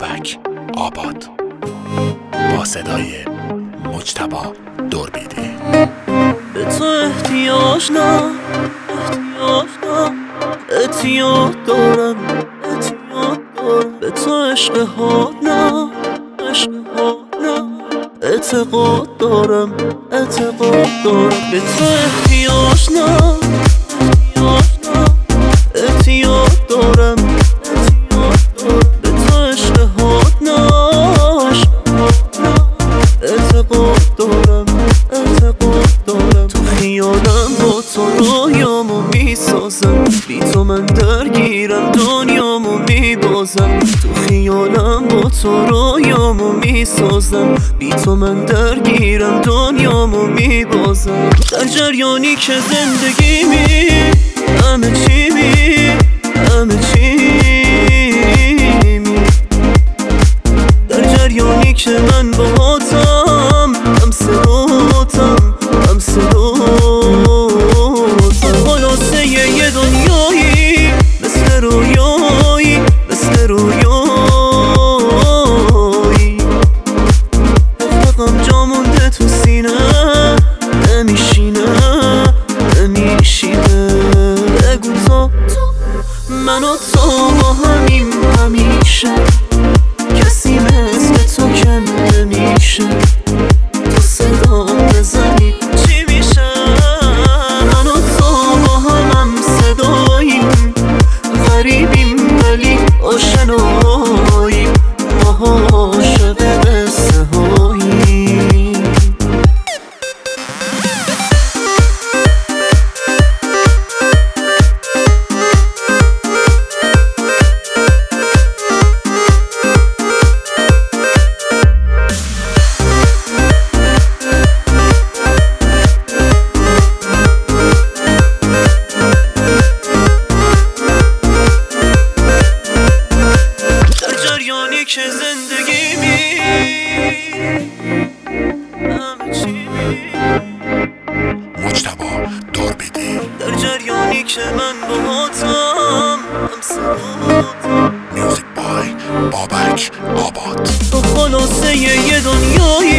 بابک آباد با صدای مجتبی دوربیدی. به تو احتیاج نه احتیاج دارم به تو عشق ها نه اعتقاد دارم به تو احتیاج نه احتیاج دارم به تو عشق ها نه اعتقاد دارم تو خیالم با تو رویامو میسازم، بی تو من درگیرم دنیامو میبازم. تو خیالم با تو رویامو میسازم، بی تو من درگیرم دنیامو میبازم. در جریانی که زندگی همه چی در جریانی که من باهاتم، هم صداتم خلاصه یه دنیایی مثل رویایی حقم جا مونده تو سینه نمیشینه بگو تو من و تو با همیم همیشه، کسی مثل تو کم نمیشه. تو صدا بزنی چی میشه؟ من و تو با همم صداییم، غریبیم ولی آشناییم، ما عاشق قصه هاییم. که زندگی همه چی مجتبی دوربیدی. در جریانی که من باهاتم، هم صداتم. میوزیک بای بابک آباد. تو خلاصه یه دنیایی